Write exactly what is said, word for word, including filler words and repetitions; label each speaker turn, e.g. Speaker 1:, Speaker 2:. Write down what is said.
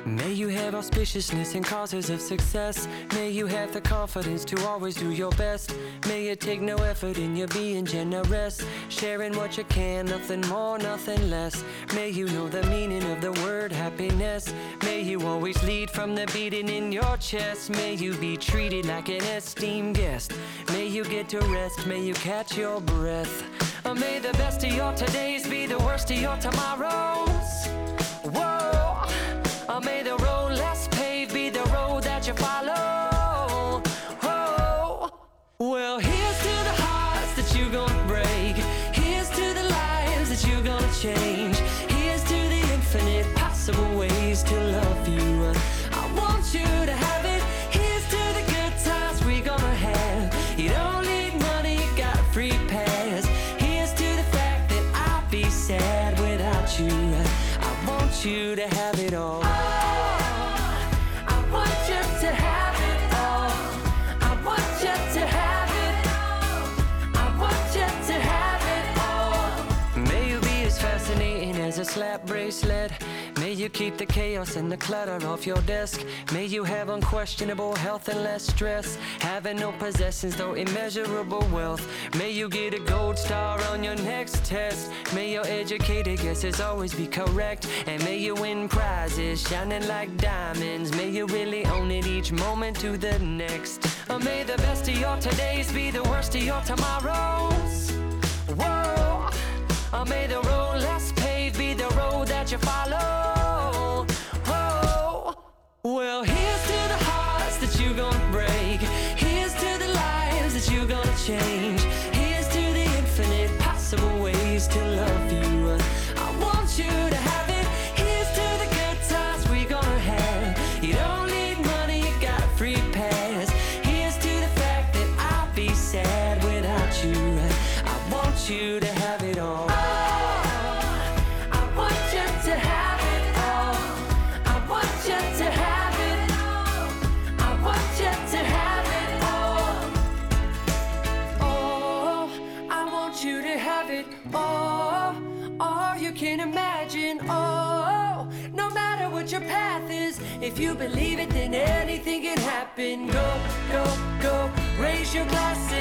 Speaker 1: May you have auspiciousness and causes of success. May you have the confidence to always do your best. May it take no effort in your being generous, sharing what you can, nothing more, nothing less. May you know the meaning of the word happiness. May you always lead from the beating in your chest. May you be treated like an esteemed guest. May you get to rest, may you catch your breath. Or may the best of your todays be the worst of your tomorrows. Whoa. Or may the road less paved be the road that you follow. Oh, well, here's to the hearts that you're gonna break. Here's to the lives that you're gonna change. Here's to the infinite possible ways to love you. I want you to have it. Here's to the good times we're gonna have. You don't need money, you got a free pass. Here's to the fact that I'll be sad without you. I want you to have it all. As a slap bracelet, may you keep the chaos and the clutter off your desk. May you have unquestionable health and less stress, having no possessions though immeasurable wealth. May you get a gold star on your next test. May your educated guesses always be correct, and may you win prizes shining like diamonds. May you really own it each moment to the next. Or may the best of your todays be the worst of your tomorrows. Whoa. Or may the road less paved be the road that you follow. Oh, well, here's to the hearts that you're gonna break. Here's to the lives that you're gonna change. Here's to the infinite possible ways to love you. I want you to have it. Here's to the good times we're gonna have. You don't need money, you got a free pass. Here's to the fact that I'll be sad without you. I want you to have it all. You to have it all, all you can imagine. Oh, no matter what your path is, if you believe it, then anything can happen. Go, go, go, raise your glasses.